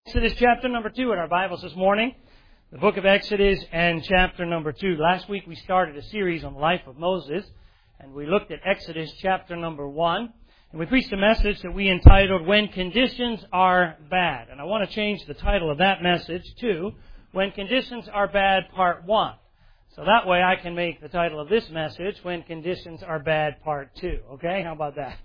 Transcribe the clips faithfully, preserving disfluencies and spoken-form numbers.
Exodus chapter number two in our Bibles this morning. The book of Exodus and chapter number two. Last week we started a series on the life of Moses, and we looked at Exodus chapter number one. And we preached a message that we entitled, When Conditions Are Bad. And I want to change the title of that message to, When Conditions Are Bad, Part one. So that way I can make the title of this message, When Conditions Are Bad, Part two. Okay, how about that?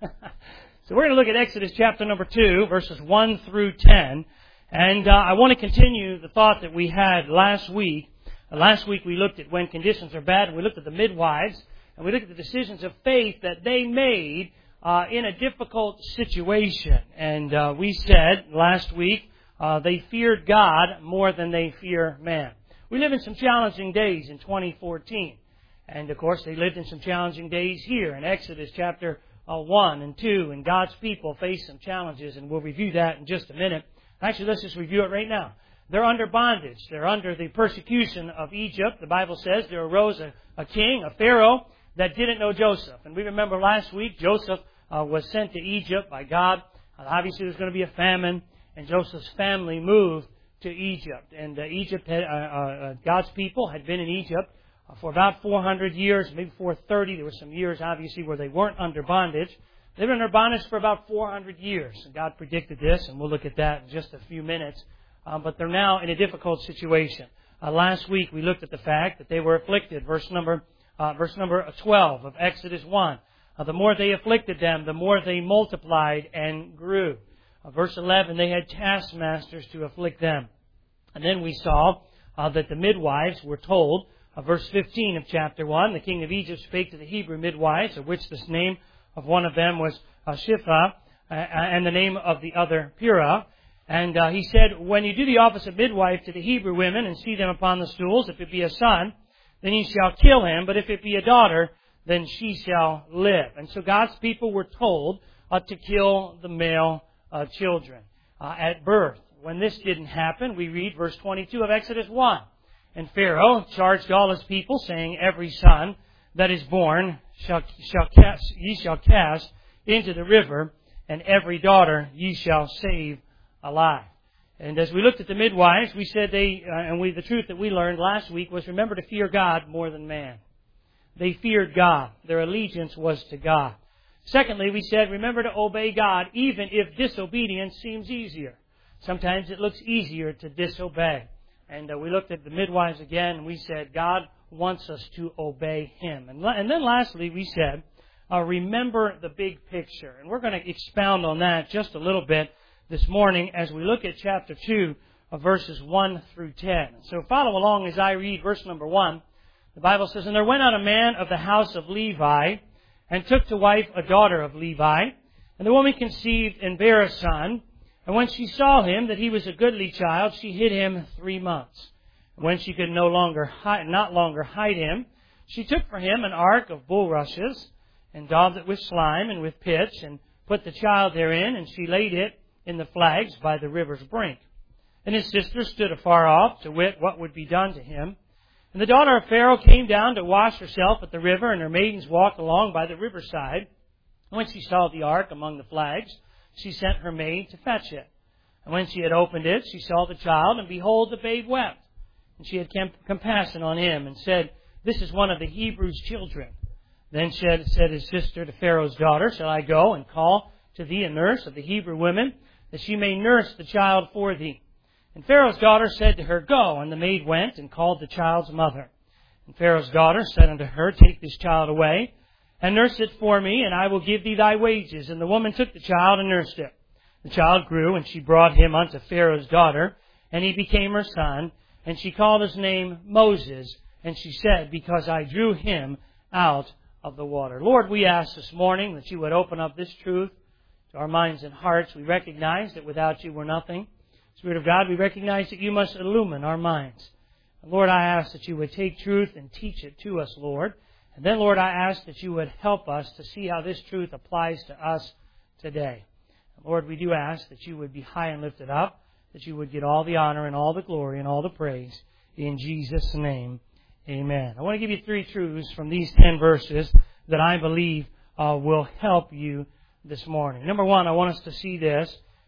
So we're going to look at Exodus chapter number two, verses one through ten. And uh, I want to continue the thought that we had last week. Uh, last week we looked at when conditions are bad, and we looked at the midwives, and we looked at the decisions of faith that they made uh, in a difficult situation. And uh, we said last week uh, they feared God more than they fear man. We live in some challenging days in twenty fourteen. And of course they lived in some challenging days here in Exodus chapter uh, one and two. And God's people face some challenges, and we'll review that in just a minute. Actually, let's just review it right now. They're under bondage. They're under the persecution of Egypt. The Bible says there arose a, a king, a Pharaoh, that didn't know Joseph. And we remember last week Joseph uh, was sent to Egypt by God. Uh, obviously, there's going to be a famine, and Joseph's family moved to Egypt. And uh, Egypt, had, uh, uh, God's people had been in Egypt uh, for about four hundred years, maybe four thirty. There were some years, obviously, where they weren't under bondage. They've been under bondage for about four hundred years. And God predicted this, and we'll look at that in just a few minutes. Um, but they're now in a difficult situation. Uh, last week we looked at the fact that they were afflicted. Verse number uh, verse number twelve of Exodus one. Uh, the more they afflicted them, the more they multiplied and grew. Uh, verse eleven, they had taskmasters to afflict them. And then we saw uh, that the midwives were told, uh, verse fifteen of chapter one, the king of Egypt spake to the Hebrew midwives, of which this name of one of them was uh, Shiphrah, uh, and the name of the other Purah. And uh, he said, when you do the office of midwife to the Hebrew women and see them upon the stools, if it be a son, then ye shall kill him. But if it be a daughter, then she shall live. And so God's people were told uh, to kill the male uh, children uh, at birth. When this didn't happen, we read verse twenty-two of Exodus one. And Pharaoh charged all his people, saying, every son that is born shall, shall cast, ye shall cast into the river, and every daughter ye shall save alive. And as we looked at the midwives, we said they, uh, and we, the truth that we learned last week was remember to fear God more than man. They feared God. Their allegiance was to God. Secondly, we said remember to obey God even if disobedience seems easier. Sometimes it looks easier to disobey. And uh, we looked at the midwives again, and we said God wants us to obey Him. And, and then lastly, we said, uh, remember the big picture. And we're going to expound on that just a little bit this morning as we look at chapter two of verses one through ten. So follow along as I read verse number one. The Bible says, And there went out a man of the house of Levi, and took to wife a daughter of Levi. And the woman conceived and bare a son. And when she saw him, that he was a goodly child, she hid him three months. When she could no longer hide, not longer hide him, she took for him an ark of bulrushes, and daubed it with slime and with pitch, and put the child therein, and she laid it in the flags by the river's brink. And his sister stood afar off, to wit what would be done to him. And the daughter of Pharaoh came down to wash herself at the river, and her maidens walked along by the riverside. And when she saw the ark among the flags, she sent her maid to fetch it. And when she had opened it, she saw the child, and behold, the babe wept. And she had compassion on him, and said, This is one of the Hebrews' children. Then said, said his sister to Pharaoh's daughter, Shall I go and call to thee a nurse of the Hebrew women, that she may nurse the child for thee? And Pharaoh's daughter said to her, Go. And the maid went and called the child's mother. And Pharaoh's daughter said unto her, Take this child away, and nurse it for me, and I will give thee thy wages. And the woman took the child and nursed it. The child grew, and she brought him unto Pharaoh's daughter, and he became her son. And she called his name Moses, and she said, Because I drew him out of the water. Lord, we ask this morning that you would open up this truth to our minds and hearts. We recognize that without you we're nothing. Spirit of God, we recognize that you must illumine our minds. And Lord, I ask that you would take truth and teach it to us, Lord. And then, Lord, I ask that you would help us to see how this truth applies to us today. And Lord, we do ask that you would be high and lifted up, that you would get all the honor and all the glory and all the praise. In Jesus' name, amen. I want to give you three truths from these ten verses that I believe uh, will help you this morning. Number one, I want us to see this.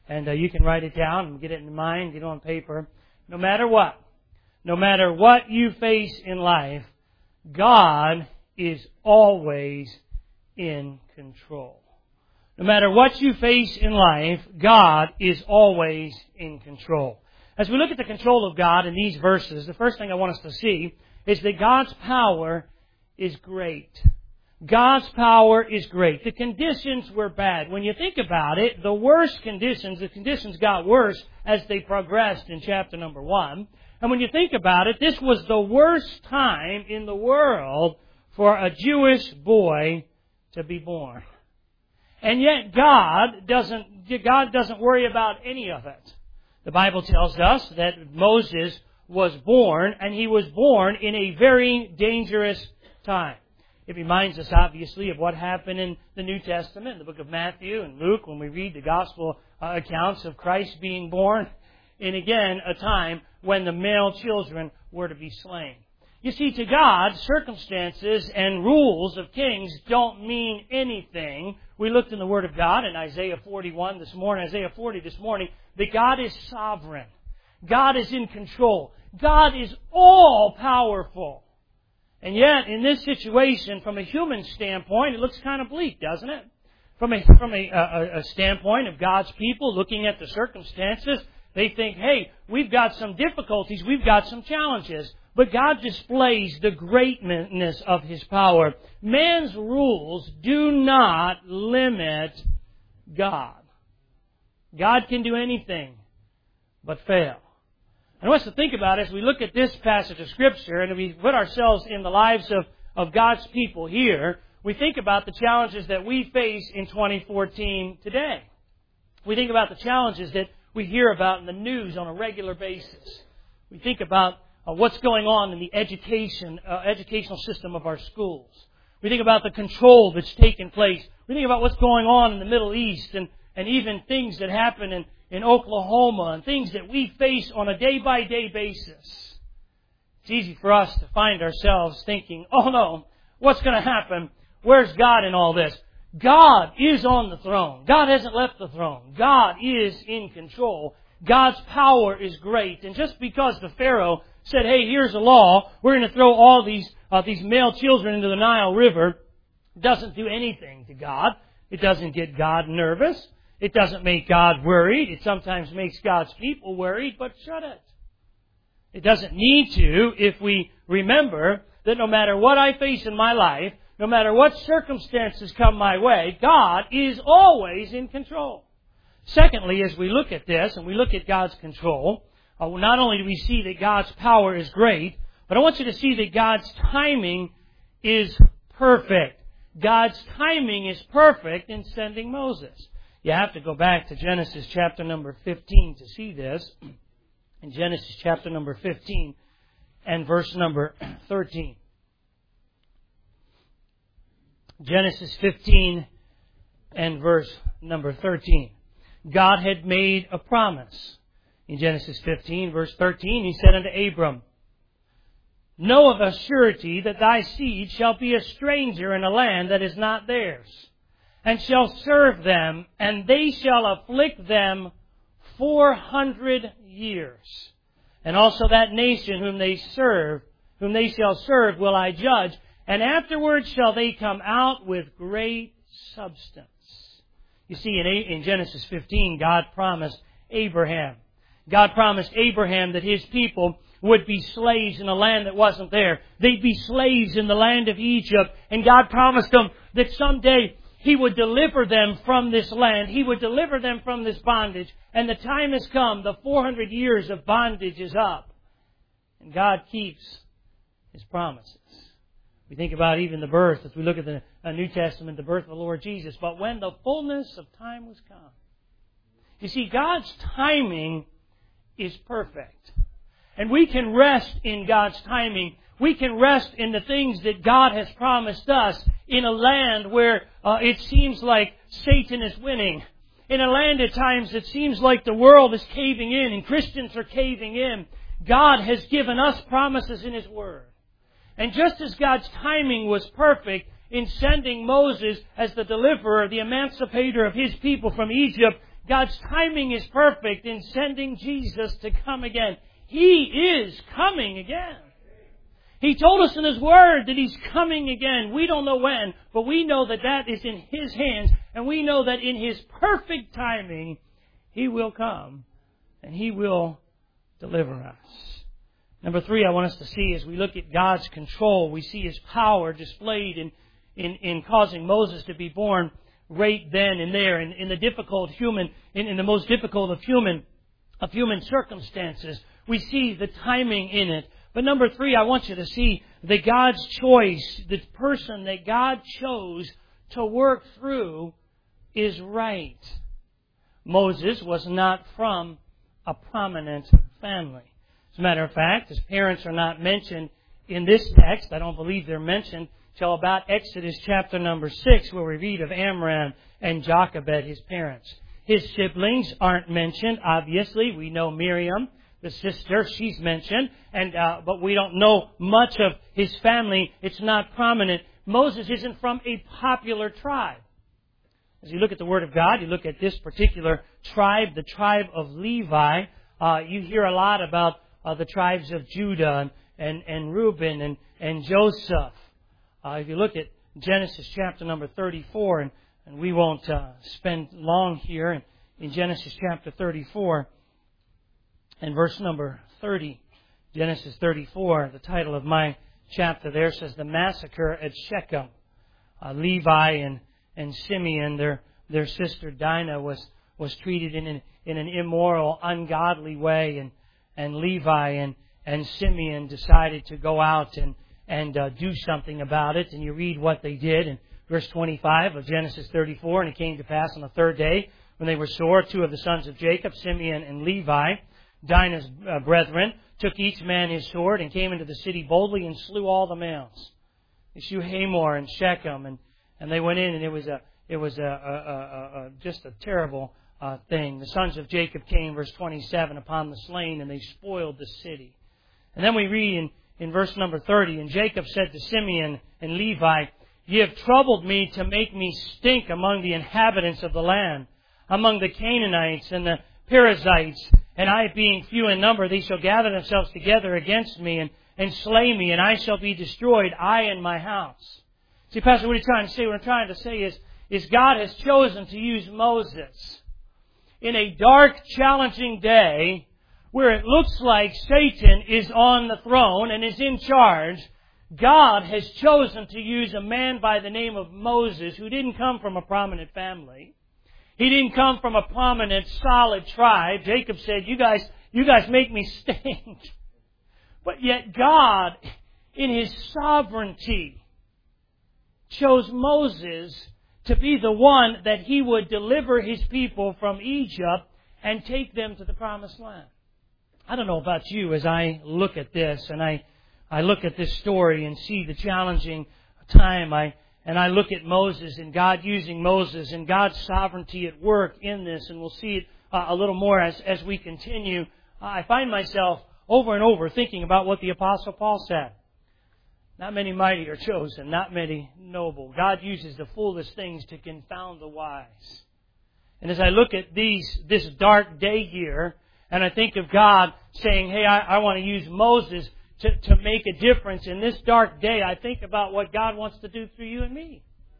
And uh, you can write it down and get it in mind, get it on paper. No matter what, no matter what you face in life, God is always in control. No matter what you face in life, God is always in control. As we look at the control of God in these verses, the first thing I want us to see is that God's power is great. God's power is great. The conditions were bad. When you think about it, the worst conditions, the conditions got worse as they progressed in chapter number one. And when you think about it, this was the worst time in the world for a Jewish boy to be born. And yet God doesn't, God doesn't worry about any of it. The Bible tells us that Moses was born, and he was born in a very dangerous time. It reminds us, obviously, of what happened in the New Testament, in the book of Matthew and Luke, when we read the gospel uh, accounts of Christ being born, in again a time when the male children were to be slain. You see, to God, circumstances and rules of kings don't mean anything. We looked in the Word of God in Isaiah forty-one this morning, Isaiah forty this morning, that God is sovereign. God is in control. God is all-powerful. And yet, in this situation, from a human standpoint, it looks kind of bleak, doesn't it? From a, from a, a, a standpoint of God's people looking at the circumstances, they think, hey, we've got some difficulties, we've got some challenges. But God displays the greatness of His power. Man's rules do not limit God. God can do anything but fail. And I want us to think about it as we look at this passage of Scripture and we put ourselves in the lives of, of God's people here, we think about the challenges that we face in twenty fourteen today. We think about the challenges that we hear about in the news on a regular basis. We think about uh, what's going on in the education, uh, educational system of our schools. We think about the control that's taken place. We think about what's going on in the Middle East and, and even things that happen in in Oklahoma and things that we face on a day-by-day basis. It's easy for us to find ourselves thinking, oh no, what's going to happen? Where's God in all this? God is on the throne. God hasn't left the throne. God is in control. God's power is great. And just because the Pharaoh said, hey, here's a law, we're going to throw all these, uh, these male children into the Nile River, doesn't do anything to God. It doesn't get God nervous. It doesn't make God worried. It sometimes makes God's people worried, but shut it. It doesn't need to if we remember that no matter what I face in my life, no matter what circumstances come my way, God is always in control. Secondly, as we look at this and we look at God's control, uh, not only do we see that God's power is great, but I want you to see that God's timing is perfect. God's timing is perfect in sending Moses. You have to go back to Genesis chapter number fifteen to see this. In Genesis chapter number fifteen and verse number thirteen. Genesis fifteen and verse number thirteen. God had made a promise. In Genesis fifteen, verse thirteen, He said unto Abram, know of a surety that thy seed shall be a stranger in a land that is not theirs, and shall serve them, and they shall afflict them four hundred years. And also that nation whom they serve, whom they shall serve, will I judge, and afterwards shall they come out with great substance. You see, in, in Genesis fifteen, God promised Abraham. God promised Abraham that his people would be slaves in a land that wasn't there. They'd be slaves in the land of Egypt. And God promised them that someday He would deliver them from this land. He would deliver them from this bondage. And the time has come. The four hundred years of bondage is up. And God keeps His promises. We think about even the birth, as we look at the New Testament, the birth of the Lord Jesus. But when the fullness of time was come. You see, God's timing is perfect. And we can rest in God's timing. We can rest in the things that God has promised us in a land where uh, it seems like Satan is winning. In a land at times it seems like the world is caving in and Christians are caving in. God has given us promises in His Word. And just as God's timing was perfect in sending Moses as the deliverer, the emancipator of His people from Egypt, God's timing is perfect in sending Jesus to come again. He is coming again. He told us in His Word that He's coming again. We don't know when, but we know that that is in His hands. And we know that in His perfect timing, He will come and He will deliver us. Number three, I want us to see as we look at God's control, we see His power displayed in, in, in causing Moses to be born right then and there in, in the difficult human, in, in the most difficult of human, of human circumstances. We see the timing in it. But number three, I want you to see that God's choice, the person that God chose to work through is right. Moses was not from a prominent family. As a matter of fact, his parents are not mentioned in this text. I don't believe they're mentioned till about Exodus chapter number six, where we read of Amram and Jochebed, his parents. His siblings aren't mentioned, obviously. We know Miriam, the sister, she's mentioned, and uh, but we don't know much of his family. It's not prominent. Moses isn't from a popular tribe. As you look at the Word of God, you look at this particular tribe, the tribe of Levi. Uh, you hear a lot about uh, the tribes of Judah and, and, and Reuben and, and Joseph. Uh, if you look at Genesis chapter number thirty-four, and, and we won't uh, spend long here, in, in Genesis chapter thirty-four, and verse number thirty, Genesis thirty-four, the title of my chapter there says, The Massacre at Shechem. Uh, Levi and, and Simeon, their their sister Dinah, was, was treated in an, in an immoral, ungodly way, and, and Levi and, and Simeon decided to go out and, and uh, do something about it. And you read what they did in verse twenty-five of Genesis thirty-four, And it came to pass on the third day, when they were sore, two of the sons of Jacob, Simeon and Levi, Dinah's uh, brethren, took each man his sword and came into the city boldly and slew all the males. They slew Hamor and Shechem, and, and they went in, and it was a it was a, a, a, a just a terrible uh, thing. The sons of Jacob came, verse twenty-seven, upon the slain, and they spoiled the city. And then we read in, in verse number thirty, And Jacob said to Simeon and Levi, Ye have troubled me to make me stink among the inhabitants of the land, among the Canaanites and the Perizzites, and I being few in number, they shall gather themselves together against me and, and slay me, and I shall be destroyed, I and my house. See, Pastor, what are you trying to say? What I'm trying to say is, is God has chosen to use Moses in a dark, challenging day where it looks like Satan is on the throne and is in charge. God has chosen to use a man by the name of Moses who didn't come from a prominent family. He didn't come from a prominent, solid tribe. Jacob said, you guys, you guys make me stink. But yet God, in His sovereignty, chose Moses to be the one that He would deliver His people from Egypt and take them to the promised land. I don't know about you as I look at this and I, I look at this story and see the challenging time I And I look at Moses and God using Moses and God's sovereignty at work in this, and we'll see it uh, a little more as, as we continue. Uh, I find myself over and over thinking about what the Apostle Paul said. Not many mighty are chosen, not many noble. God uses the foolish things to confound the wise. And as I look at these this dark day here, and I think of God saying, hey, I, I want to use Moses To, to make a difference in this dark day, I think about what God wants to do through you and me.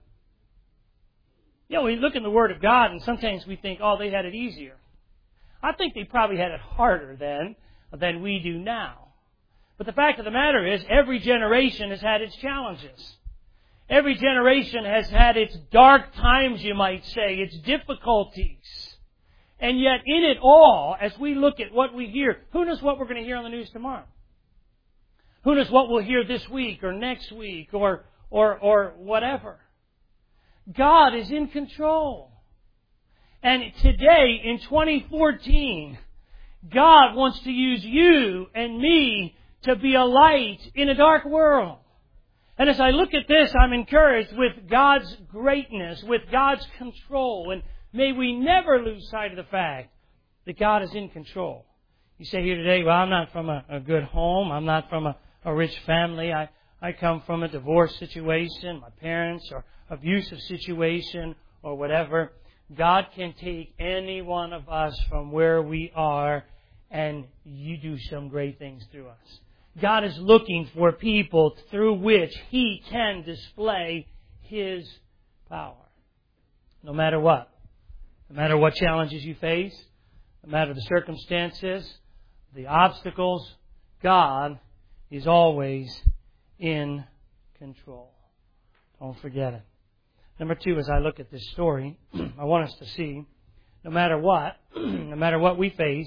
You know, we look in the Word of God and sometimes we think, oh, they had it easier. I think they probably had it harder then than we do now. But the fact of the matter is, every generation has had its challenges. Every generation has had its dark times, you might say, its difficulties. And yet in it all, as we look at what we hear, who knows what we're going to hear on the news tomorrow? Who knows what we'll hear this week or next week or, or, or whatever. God is in control. And today, in twenty fourteen, God wants to use you and me to be a light in a dark world. And as I look at this, I'm encouraged with God's greatness, with God's control. And may we never lose sight of the fact that God is in control. You say here today, well, I'm not from a, a good home. I'm not from a A rich family. I, I come from a divorce situation. My parents are abusive situation or whatever. God can take any one of us from where we are and you do some great things through us. God is looking for people through which He can display His power. No matter what. No matter what challenges you face, no matter the circumstances, the obstacles, God is always in control. Don't forget it. Number two, as I look at this story, I want us to see, no matter what, no matter what we face,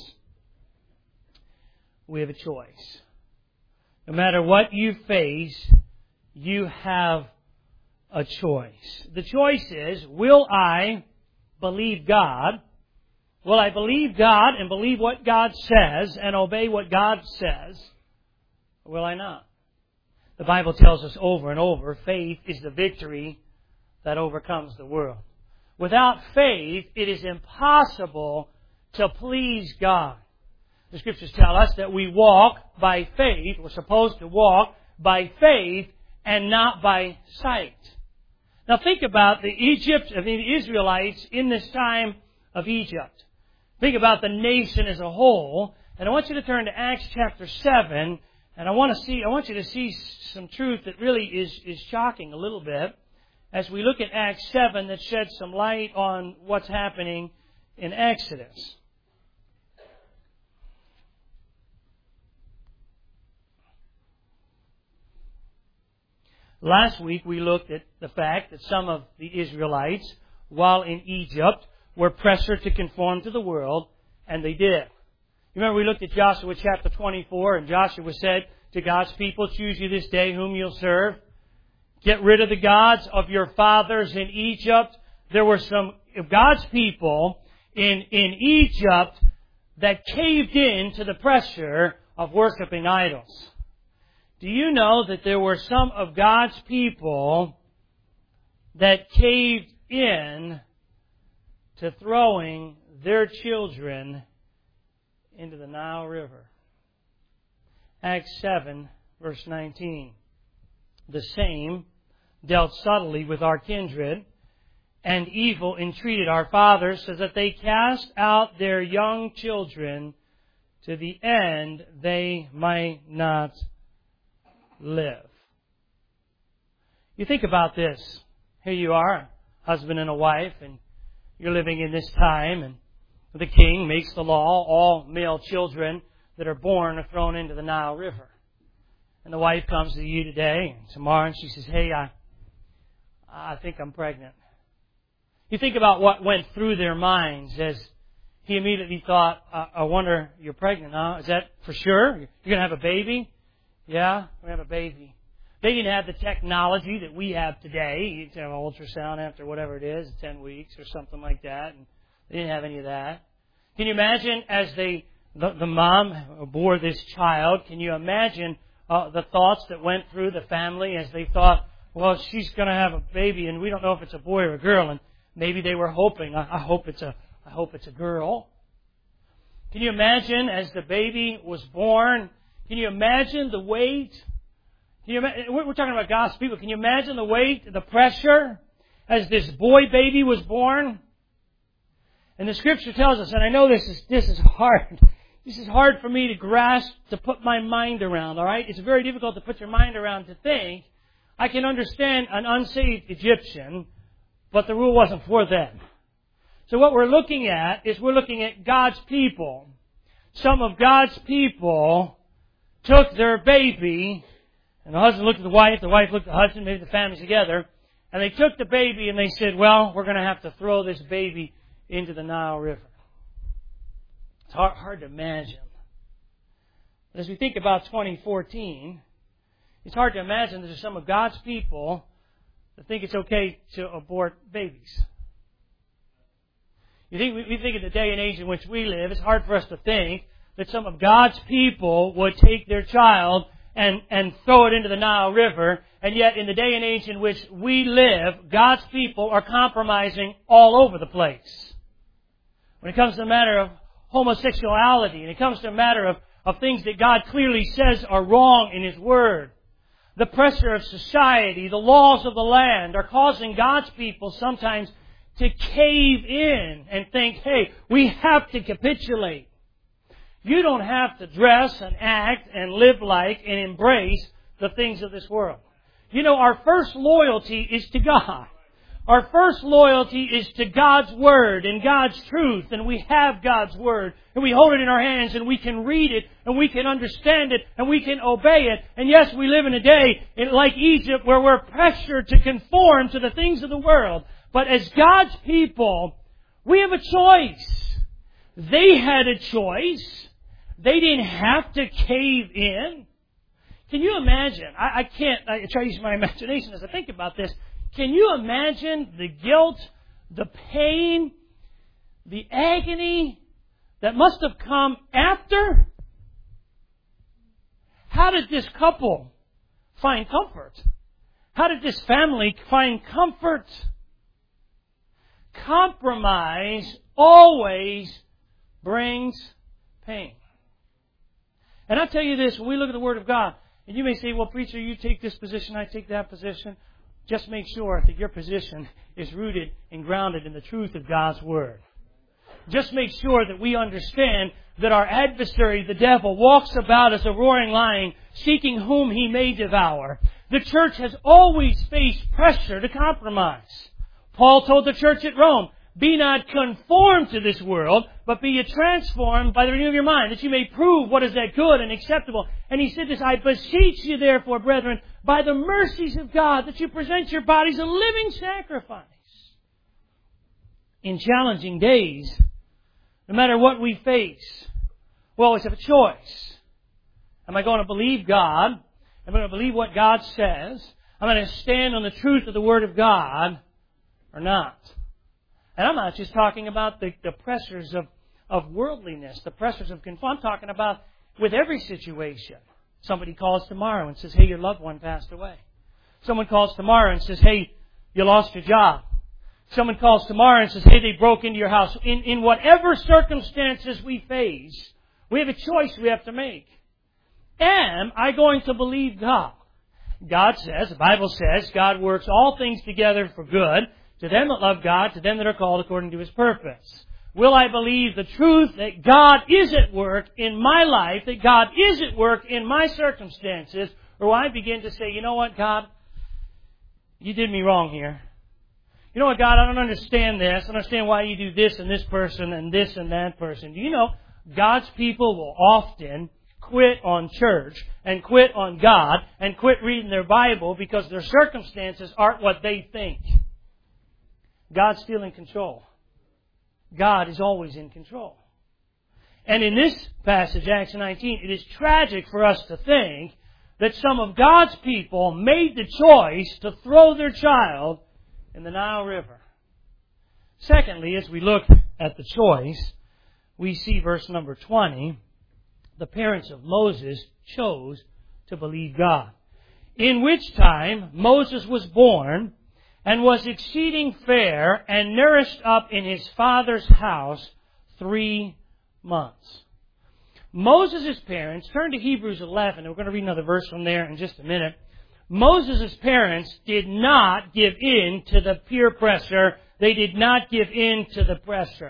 we have a choice. No matter what you face, you have a choice. The choice is, will I believe God? Will I believe God and believe what God says and obey what God says? Or will I not? The Bible tells us over and over, faith is the victory that overcomes the world. Without faith, it is impossible to please God. The Scriptures tell us that we walk by faith. We're supposed to walk by faith and not by sight. Now think about the Egypt, I mean, the Israelites in this time of Egypt. Think about the nation as a whole. And I want you to turn to Acts chapter seven. And I want to see, I want you to see some truth that really is, is shocking a little bit as we look at Acts seven that sheds some light on what's happening in Exodus. Last week we looked at the fact that some of the Israelites, while in Egypt, were pressured to conform to the world, and they did. You remember we looked at Joshua chapter twenty-four, and Joshua said to God's people, choose you this day whom you'll serve. Get rid of the gods of your fathers in Egypt. There were some of God's people in, in Egypt that caved in to the pressure of worshiping idols. Do you know that there were some of God's people that caved in to throwing their children into the Nile River? Acts seven, verse nineteen. The same dealt subtly with our kindred, and evil entreated our fathers, so that they cast out their young children to the end they might not live. You think about this. Here you are, a husband and a wife, and you're living in this time, and the king makes the law, all male children that are born are thrown into the Nile River. And the wife comes to you today and tomorrow and she says, hey, I, I think I'm pregnant. You think about what went through their minds as he immediately thought, I, I wonder, you're pregnant, huh? Is that for sure? You're going to have a baby? Yeah, we're going to have a baby. They didn't have the technology that we have today. You can have an ultrasound after whatever it is, ten weeks or something like that. And they didn't have any of that. Can you imagine as they, the, the mom bore this child, can you imagine uh, the thoughts that went through the family as they thought, well, she's going to have a baby and we don't know if it's a boy or a girl. And maybe they were hoping, I, I hope it's a, I hope it's a girl. Can you imagine as the baby was born? Can you imagine the weight? Can you imagine, we're talking about God's people. Can you imagine the weight, the pressure as this boy baby was born? And the Scripture tells us, and I know this is this is hard. This is hard for me to grasp, to put my mind around, all right? It's very difficult to put your mind around to think. I can understand an unsaved Egyptian, but the rule wasn't for them. So what we're looking at is we're looking at God's people. Some of God's people took their baby, and the husband looked at the wife, the wife looked at the husband, maybe the family's together, and they took the baby and they said, well, we're going to have to throw this baby into the Nile River. It's hard, hard to imagine. But as we think about twenty fourteen, it's hard to imagine that there's some of God's people that think it's okay to abort babies. You think we think of the day and age in which we live, it's hard for us to think that some of God's people would take their child and, and throw it into the Nile River, and yet in the day and age in which we live, God's people are compromising all over the place. When it comes to the matter of homosexuality, and it comes to a matter of, of things that God clearly says are wrong in His Word, the pressure of society, the laws of the land are causing God's people sometimes to cave in and think, hey, we have to capitulate. You don't have to dress and act and live like and embrace the things of this world. You know, our first loyalty is to God. Our first loyalty is to God's Word and God's truth, and we have God's Word, and we hold it in our hands, and we can read it, and we can understand it, and we can obey it. And yes, we live in a day like Egypt where we're pressured to conform to the things of the world. But as God's people, we have a choice. They had a choice. They didn't have to cave in. Can you imagine? I, I can't, I try to use my imagination as I think about this. Can you imagine the guilt, the pain, the agony that must have come after? How did this couple find comfort? How did this family find comfort? Compromise always brings pain. And I tell you this, when we look at the Word of God, and you may say, well, preacher, you take this position, I take that position. Just make sure that your position is rooted and grounded in the truth of God's Word. Just make sure that we understand that our adversary, the devil, walks about as a roaring lion, seeking whom he may devour. The church has always faced pressure to compromise. Paul told the church at Rome, be not conformed to this world, but be ye transformed by the renewing of your mind, that you may prove what is that good and acceptable. And he said this, I beseech you therefore, brethren, by the mercies of God, that you present your bodies a living sacrifice. In challenging days, no matter what we face, we always have a choice. Am I going to believe God? Am I going to believe what God says? Am I going to stand on the truth of the Word of God or not? And I'm not just talking about the, the pressures of, of worldliness, the pressures of conformity. I'm talking about with every situation. Somebody calls tomorrow and says, hey, your loved one passed away. Someone calls tomorrow and says, hey, you lost your job. Someone calls tomorrow and says, hey, they broke into your house. In, in whatever circumstances we face, we have a choice we have to make. Am I going to believe God? God says, the Bible says, God works all things together for good to them that love God, to them that are called according to His purpose. Will I believe the truth that God is at work in my life, that God is at work in my circumstances, or will I begin to say, you know what, God, you did me wrong here. You know what, God, I don't understand this. I don't understand why you do this and this person and this and that person. Do you know, God's people will often quit on church and quit on God and quit reading their Bible because their circumstances aren't what they think. God's still in control. God is always in control. And in this passage, Acts nineteen, it is tragic for us to think that some of God's people made the choice to throw their child in the Nile River. Secondly, as we look at the choice, we see verse number twenty, the parents of Moses chose to believe God. In which time Moses was born, and was exceeding fair, and nourished up in his father's house three months. Moses' parents, turn to Hebrews eleven, and we're going to read another verse from there in just a minute. Moses' parents did not give in to the peer pressure. They did not give in to the pressure.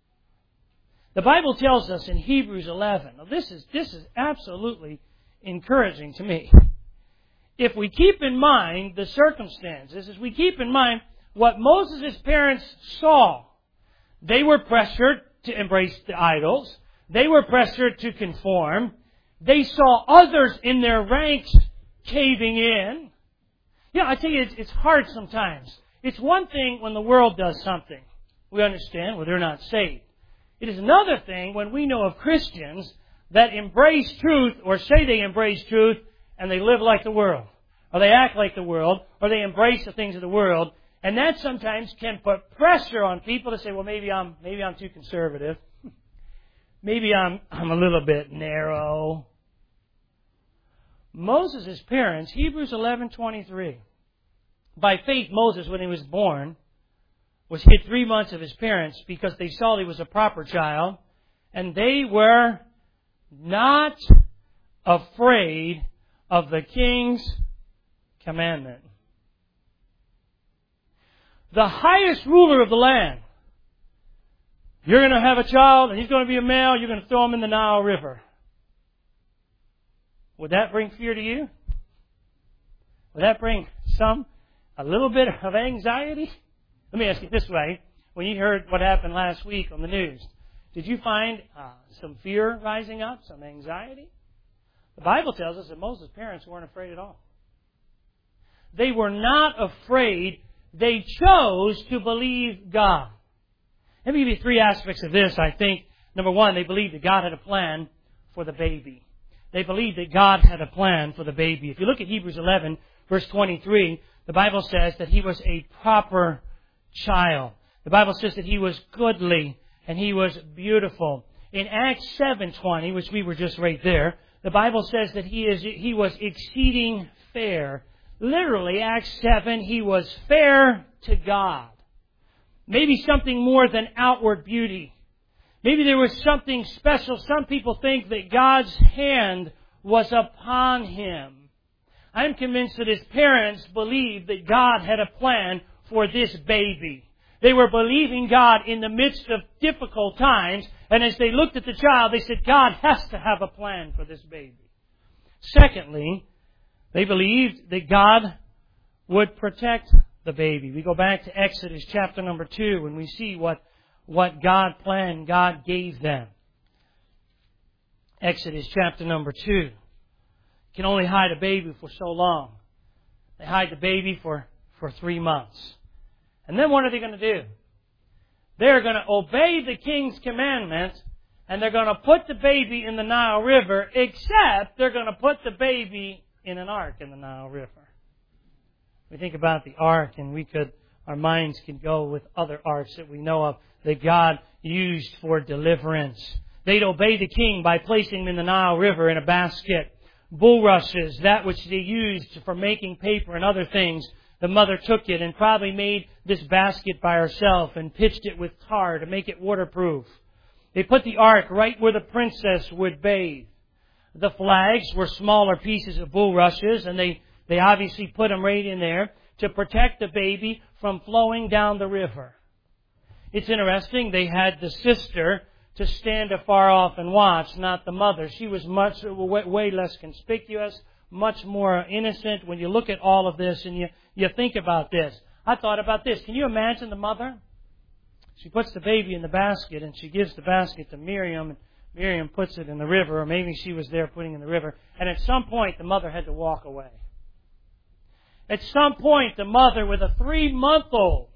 The Bible tells us in Hebrews eleven, now this is, this is absolutely encouraging to me. If we keep in mind the circumstances, as we keep in mind what Moses' parents saw, they were pressured to embrace the idols. They were pressured to conform. They saw others in their ranks caving in. You know, I tell you, it's, it's hard sometimes. It's one thing when the world does something. We understand, well, they're not saved. It is another thing when we know of Christians that embrace truth or say they embrace truth, and they live like the world, or they act like the world, or they embrace the things of the world. And that sometimes can put pressure on people to say, well, maybe I'm maybe I'm too conservative. Maybe I'm I'm a little bit narrow. Moses' parents, Hebrews eleven twenty-three. By faith, Moses, when he was born, was hid three months of his parents because they saw he was a proper child, and they were not afraid of the king's commandment. the highest ruler of the land. You're going to have a child, and he's going to be a male. You're going to throw him in the Nile River. Would that bring fear to you? Would that bring some, a little bit of anxiety? Let me ask you this way. When you heard what happened last week on the news, did you find uh, some fear rising up, some anxiety? The Bible tells us that Moses' parents weren't afraid at all. They were not afraid. They chose to believe God. Let me give you three aspects of this, I think. Number one, they believed that God had a plan for the baby. They believed that God had a plan for the baby. If you look at Hebrews eleven, verse twenty-three, the Bible says that he was a proper child. The Bible says that he was goodly and he was beautiful. In Acts seven twenty, which we were just right there, the Bible says that he is he was exceeding fair. Literally, Acts seven, he was fair to God. Maybe something more than outward beauty. Maybe there was something special. Some people think that God's hand was upon him. I'm convinced that his parents believed that God had a plan for this baby. They were believing God in the midst of difficult times, and as they looked at the child, they said, God has to have a plan for this baby. Secondly, they believed that God would protect the baby. We go back to Exodus chapter number two, and we see what, what God planned, God gave them. Exodus chapter number two. You can only hide a baby for so long. They hide the baby for, for three months. And then what are they going to do? They're going to obey the king's commandment, and they're going to put the baby in the Nile River, except they're going to put the baby in an ark in the Nile River. We think about the ark, and we could, our minds can go with other arks that we know of that God used for deliverance. They'd obey the king by placing him in the Nile River in a basket. Bulrushes, that which they used for making paper and other things, the mother took it and probably made this basket by herself and pitched it with tar to make it waterproof. They put the ark right where the princess would bathe. The flags were smaller pieces of bulrushes, and they, they obviously put them right in there to protect the baby from flowing down the river. It's interesting, they had the sister to stand afar off and watch, not the mother. She was much, way, way less conspicuous, much more innocent. When you look at all of this and you, you think about this, I thought about this. Can you imagine the mother? She puts the baby in the basket and she gives the basket to Miriam, and Miriam puts it in the river, or maybe she was there putting it in the river. And at some point, the mother had to walk away. At some point, the mother with a three-month-old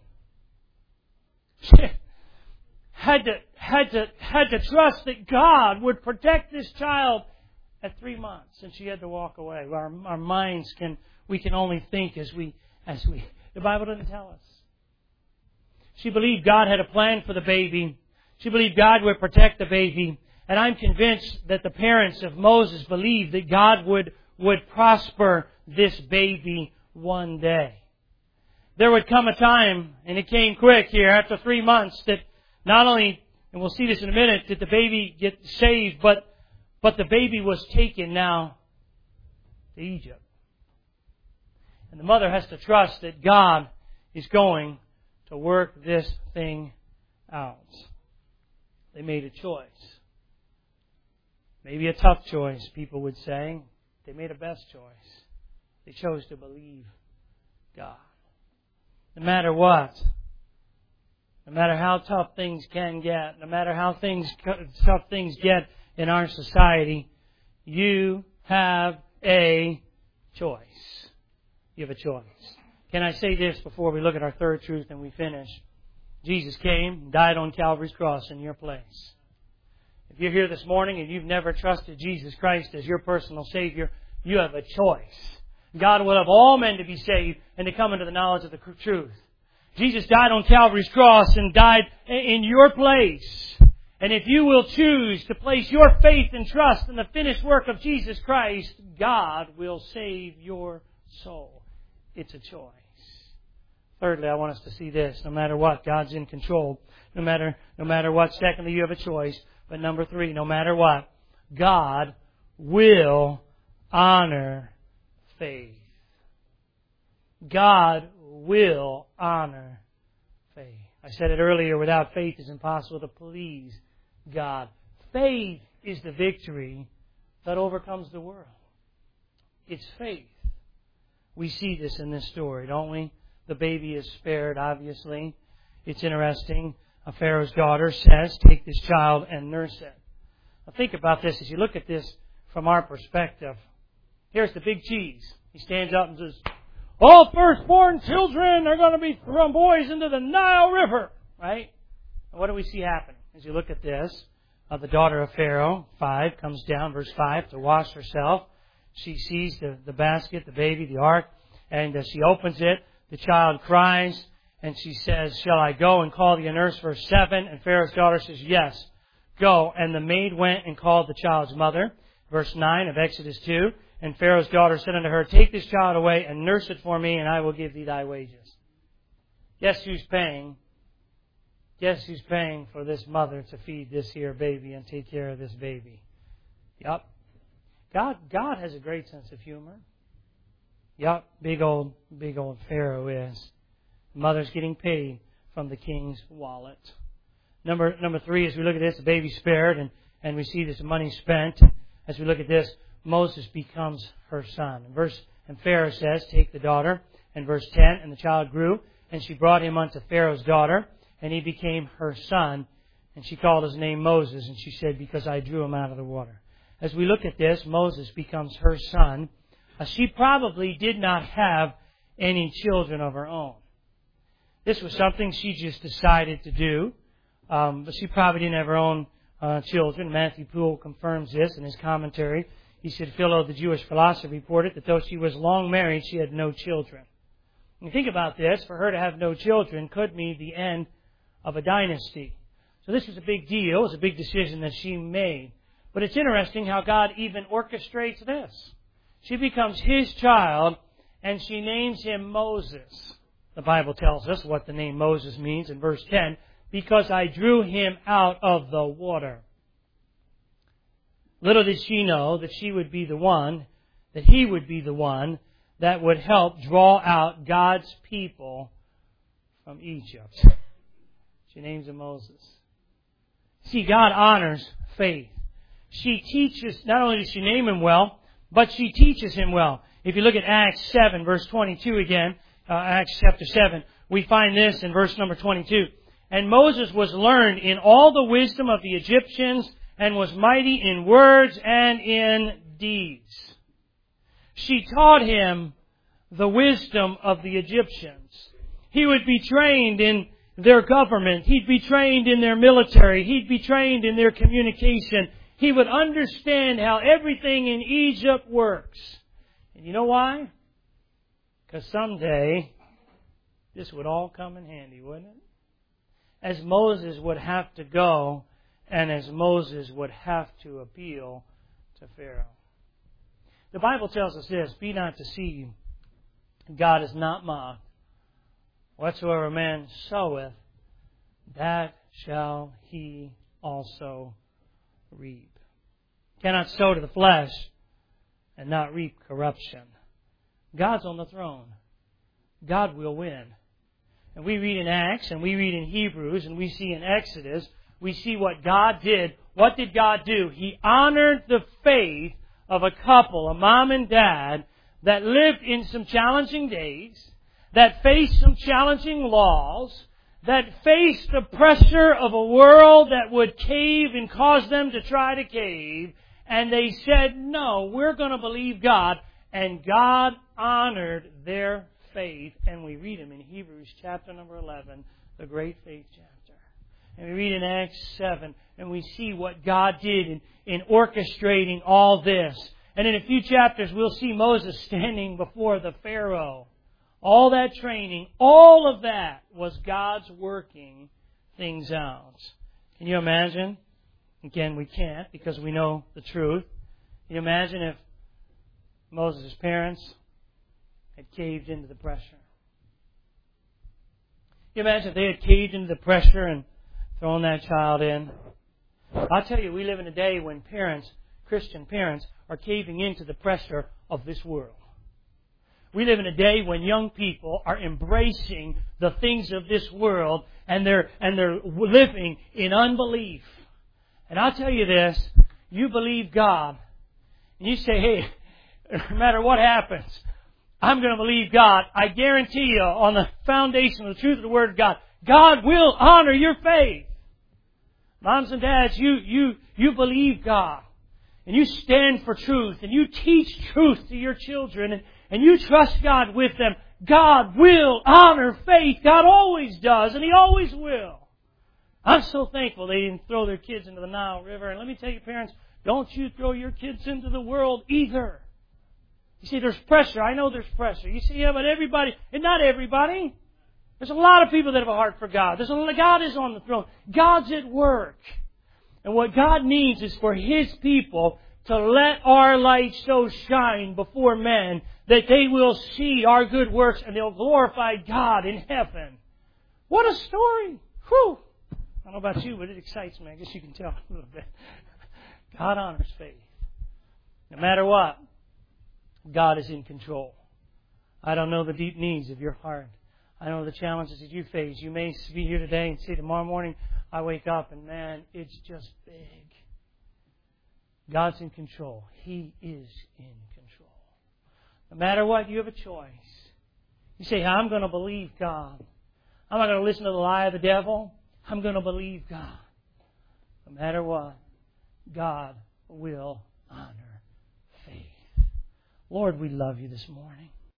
had to had to had to trust that God would protect this child at three months, and she had to walk away. Our our minds can we can only think as we as we. The Bible doesn't tell us. She believed God had a plan for the baby. She believed God would protect the baby. And I'm convinced that the parents of Moses believed that God would, would prosper this baby one day. There would come a time, and it came quick here, after three months, that not only, and we'll see this in a minute, did the baby get saved, but, but the baby was taken now to Egypt. And the mother has to trust that God is going to work this thing out. They made a choice. Maybe a tough choice, people would say. They made a best choice. They chose to believe God. No matter what, no matter how tough things can get, no matter how things tough things get in our society, you have a choice. You have a choice. Can I say this before we look at our third truth and we finish? Jesus came and died on Calvary's cross in your place. If you're here this morning and you've never trusted Jesus Christ as your personal Savior, you have a choice. God will have all men to be saved and to come into the knowledge of the truth. Jesus died on Calvary's cross and died in your place. And if you will choose to place your faith and trust in the finished work of Jesus Christ, God will save your soul. It's a choice. Thirdly, I want us to see this. No matter what, God's in control. No matter, no matter what. Secondly, you have a choice. But number three, no matter what, God will honor faith. God will honor I said it earlier, without faith it's impossible to please God. Faith is the victory that overcomes the world. It's faith. We see this in this story, don't we? The baby is spared, obviously. It's interesting. A Pharaoh's daughter says, take this child and nurse it. Now think about this as you look at this from our perspective. Here's the big cheese. He stands up and says, all firstborn children are going to be thrown, boys, into the Nile River. Right? And what do we see happen? As you look at this, uh, the daughter of Pharaoh, five, comes down, verse five, to wash herself. She sees the, the basket, the baby, the ark, and uh, she opens it. The child cries, and she says, shall I go and call the nurse? Verse seven, and Pharaoh's daughter says, yes, go. And the maid went and called the child's mother. Verse nine of Exodus two, and Pharaoh's daughter said unto her, take this child away and nurse it for me, and I will give thee thy wages. Guess who's paying? Guess who's paying for this mother to feed this here baby and take care of this baby? Yup. God, God has a great sense of humor. Yup, big old, big old Pharaoh is. Mother's getting paid from the king's wallet. Number number three, as we look at this, the baby's spared, and, and we see this money spent. As we look at this, Moses becomes her son. And verse and Pharaoh says, take the daughter. And verse ten, and the child grew, and she brought him unto Pharaoh's daughter, and he became her son. And she called his name Moses, and she said, because I drew him out of the water. As we look at this, Moses becomes her son. Uh, she probably did not have any children of her own. This was something she just decided to do. Um, but she probably didn't have her own uh, children. Matthew Poole confirms this in his commentary. He said, Philo, the Jewish philosopher, reported that though she was long married, she had no children. And you think about this, for her to have no children could mean the end of a dynasty. So this was a big deal. It was a big decision that she made. But it's interesting how God even orchestrates this. She becomes His child, and she names him Moses. The Bible tells us what the name Moses means in verse ten. Because I drew him out of the water. Little did she know that she would be the one, that he would be the one that would help draw out God's people from Egypt. She names him Moses. See, God honors faith. She teaches, not only does she name him well, but she teaches him well. If you look at Acts seven, verse twenty-two again, uh, Acts chapter seven, we find this in verse number twenty-two. And Moses was learned in all the wisdom of the Egyptians, and was mighty in words and in deeds. She taught him the wisdom of the Egyptians. He would be trained in their government. He'd be trained in their military. He'd be trained in their communication. He would understand how everything in Egypt works. And you know why? Because someday this would all come in handy, wouldn't it? As Moses would have to go, and as Moses would have to appeal to Pharaoh. The Bible tells us this, be not deceived. God is not mocked. Whatsoever man soweth, that shall he also reap. Cannot sow to the flesh and not reap corruption. God's on the throne. God will win. And we read in Acts, and we read in Hebrews, and we see in Exodus, we see what God did. What did God do? He honored the faith of a couple, a mom and dad, that lived in some challenging days, that faced some challenging laws, that faced the pressure of a world that would cave and cause them to try to cave. And they said, no, we're going to believe God. And God honored their faith. And we read them in Hebrews chapter number eleven, the great faith chapter. And we read in Acts seven, and we see what God did in, in orchestrating all this. And in a few chapters, we'll see Moses standing before the Pharaoh. All that training, all of that was God's working things out. Can you imagine? Again, we can't because we know the truth. Can you imagine if Moses' parents had caved into the pressure? Can you imagine if they had caved into the pressure and thrown that child in? I'll tell you, we live in a day when parents, Christian parents, are caving into the pressure of this world. We live in a day when young people are embracing the things of this world, and they're, and they're living in unbelief. And I'll tell you this, you believe God, and you say, hey, no matter what happens, I'm going to believe God. I guarantee you, on the foundation of the truth of the Word of God, God will honor your faith. Moms and dads, you, you, you believe God. And you stand for truth. And you teach truth to your children. And, and you trust God with them. God will honor faith. God always does. And He always will. I'm so thankful they didn't throw their kids into the Nile River. And let me tell you, parents, don't you throw your kids into the world either. You see, there's pressure. I know there's pressure. You see, yeah, but everybody, and not everybody. There's a lot of people that have a heart for God. There's a, God is on the throne. God's at work. And what God needs is for His people to let our light so shine before men that they will see our good works and they'll glorify God in heaven. What a story! Whew! I don't know about you, but it excites me. I guess you can tell a little bit. God honors faith. No matter what, God is in control. I don't know the deep needs of your heart. I know the challenges that you face. You may be here today and say, tomorrow morning I wake up and man, it's just big. God's in control. He is in control. No matter what, you have a choice. You say, I'm going to believe God. I'm not going to listen to the lie of the devil. I'm going to believe God. No matter what, God will honor faith. Lord, we love You this morning.